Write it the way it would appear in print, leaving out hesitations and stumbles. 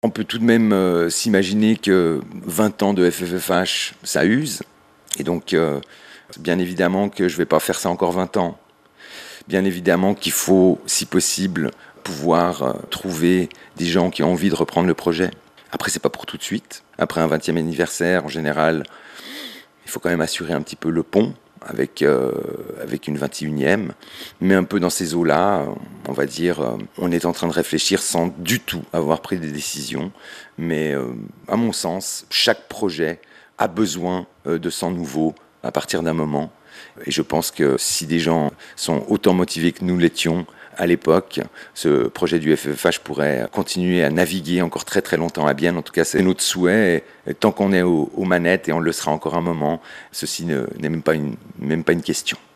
On peut tout de même s'imaginer que 20 ans de FFFH, ça use. Et donc, bien évidemment que je ne vais pas faire ça encore 20 ans. Bien évidemment qu'il faut, si possible, pouvoir trouver des gens qui ont envie de reprendre le projet. Après, c'est pas pour tout de suite. Après un 20e anniversaire, en général, il faut quand même assurer un petit peu le pont avec une 21e. Mais un peu dans ces eaux-là, on va dire, on est en train de réfléchir sans du tout avoir pris des décisions. Mais à mon sens, chaque projet a besoin de sang nouveau à partir d'un moment. Et je pense que si des gens sont autant motivés que nous l'étions à l'époque, ce projet du FFH pourrait continuer à naviguer encore très très longtemps à bien. En tout cas, c'est notre souhait. Et tant qu'on est aux manettes, et on le sera encore un moment, ceci n'est même pas une question.